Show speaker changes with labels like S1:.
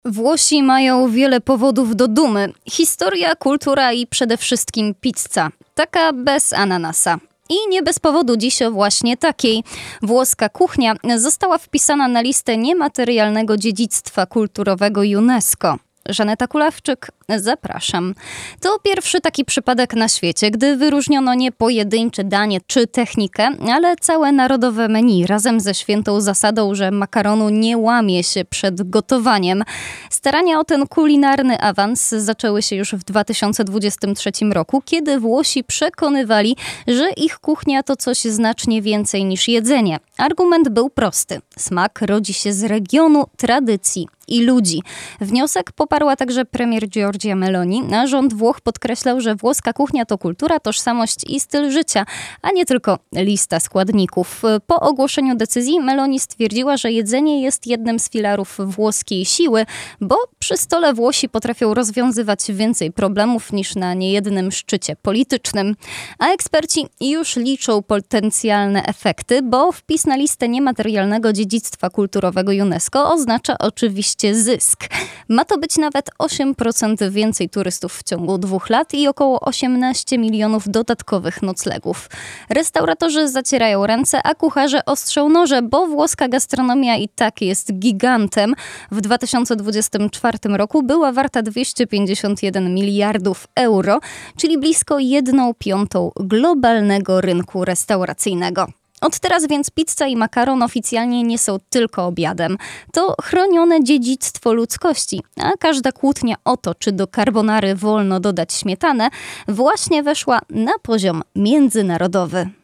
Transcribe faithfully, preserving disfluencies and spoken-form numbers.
S1: Włosi mają wiele powodów do dumy. Historia, kultura i przede wszystkim pizza. Taka bez ananasa. I nie bez powodu dziś o właśnie takiej. Włoska kuchnia została wpisana na listę niematerialnego dziedzictwa kulturowego UNESCO. Żaneta Kulawczyk, zapraszam. To pierwszy taki przypadek na świecie, gdy wyróżniono nie pojedyncze danie czy technikę, ale całe narodowe menu razem ze świętą zasadą, że makaronu nie łamie się przed gotowaniem. Starania o ten kulinarny awans zaczęły się już w dwa tysiące dwudziestym trzecim roku, kiedy Włosi przekonywali, że ich kuchnia to coś znacznie więcej niż jedzenie. Argument był prosty. Smak rodzi się z regionu, tradycji i ludzi. Wniosek poparła także premier Giorgia Meloni, a rząd Włoch podkreślał, że włoska kuchnia to kultura, tożsamość i styl życia, a nie tylko lista składników. Po ogłoszeniu decyzji Meloni stwierdziła, że jedzenie jest jednym z filarów włoskiej siły, bo przy stole Włosi potrafią rozwiązywać więcej problemów niż na niejednym szczycie politycznym. A eksperci już liczą potencjalne efekty, bo wpis na listę niematerialnego dziedzictwa kulturowego UNESCO oznacza oczywiście zysk. Ma to być nawet osiem procent więcej turystów w ciągu dwóch lat i około osiemnaście milionów dodatkowych noclegów. Restauratorzy zacierają ręce, a kucharze ostrzą noże, bo włoska gastronomia i tak jest gigantem. W dwa tysiące dwudziestym czwartym roku była warta dwieście pięćdziesiąt jeden miliardów euro, czyli blisko jedną piątą globalnego rynku restauracyjnego. Od teraz więc pizza i makaron oficjalnie nie są tylko obiadem. To chronione dziedzictwo ludzkości, a każda kłótnia o to, czy do carbonary wolno dodać śmietanę, właśnie weszła na poziom międzynarodowy.